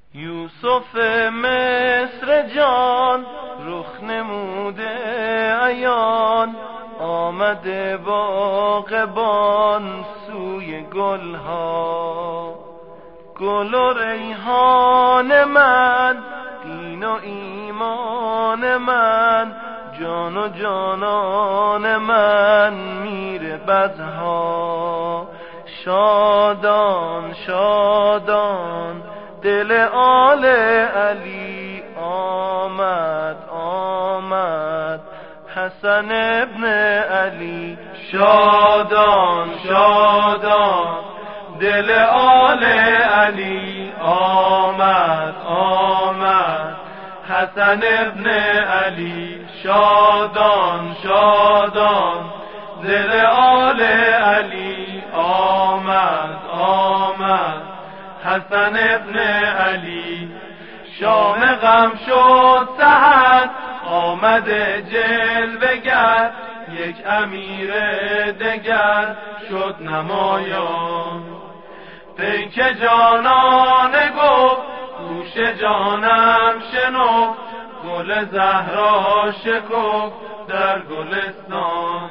یوسف مصر جان رخ نموده عیان، آمده باغبان سوی گلها. گل و ریحان من، دین و ایمان من، جان و جانان من، میر بدها. شادان شادان دل آل علی، آمد آمد حسن ابن علی. شادان شادان دل آل علی، آمد آمد حسن ابن علی. شادان شادان دل آل علی، آمد آمد حسن ابن علی. شام غم شد سحر، آمده جلوه گر، یک امیر دگر شد نمایان. پیک جانانه گفت گوش جانم شنو، گل زهرا شکفت در گلستان.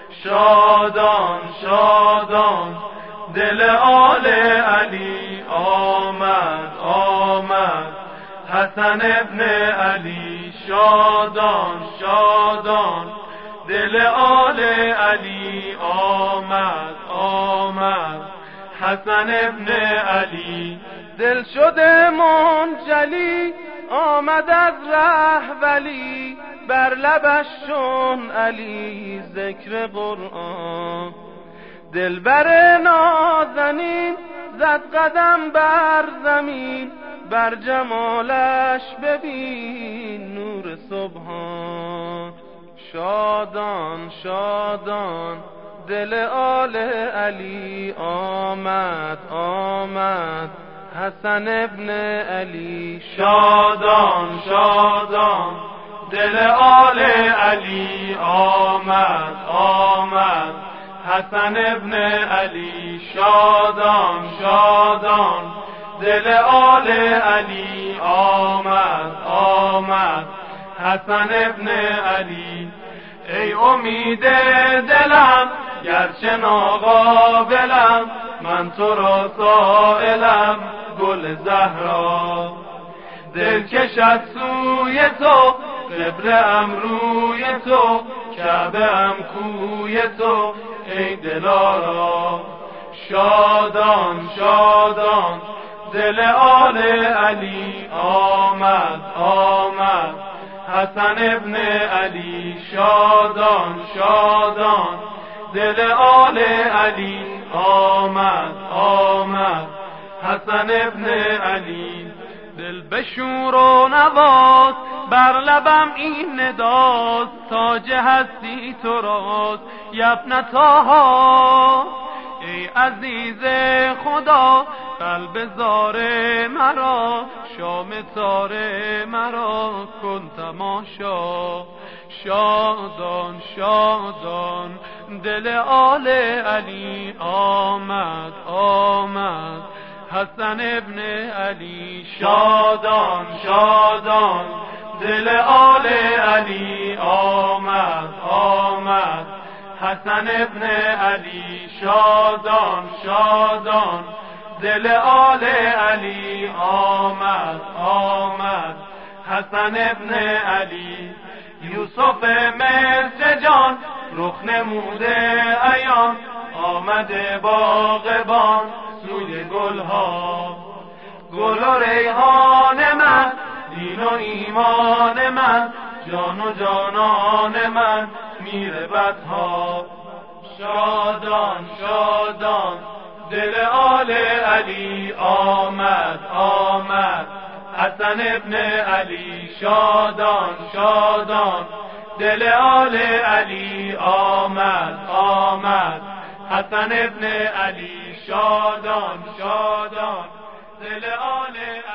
شادان شادان دل آل علی، آمد آمد حسن ابن علی. شادان شادان دل آل علی، آمد آمد حسن ابن علی. دل شده منجلی آمد از ره ولی، بر لبش چون علی ذکر قرآن. دلبر نازنین زد قدم بر زمین، بر جمالش ببین نور سبحان. شادان شادان دل آل علی، آمد آمد حسن ابن علی. شادان شادان دل آل علی، آمد آمد حسن ابن علی. شادان شادان دل آل علی، آمد آمد حسن ابن علی. ای امید دلم گرچه ناقابلم، من تو را سائلم گل زهرا. دل کشد سوی تو، قبله ام روی تو، کعبه ام کوی تو ای دلارا. شادان شادان دل آل علی، آمد آمد حسن ابن علی. شادان شادان دل آل علی، آمد آمد حسن ابن علی. دل بشور و نواز بر لبم این نداست، تاج هستی تو راست یبن طاها. ای عزیز خدا قلب زار مرا، شام تار مرا کن تماشا. شادان شادان دل آل علی، آمد آمد حسن ابن علی. شادان شادان دل آل علی، آمد آمد حسن ابن علی. شادان شادان دل آل علی، آمد آمد حسن ابن علی. یوسف مصر جان رخ نموده عیان، آمده باغبان سوی گلها. گل و ریحان من، دین و ایمان من، جان و جانان من، میر بدها. شادان شادان دل آل علی، آمد آمد حسن ابن علی. شادان شادان دل آل علی، آمد آمد حسن ابن علی. شادان شادان دل آل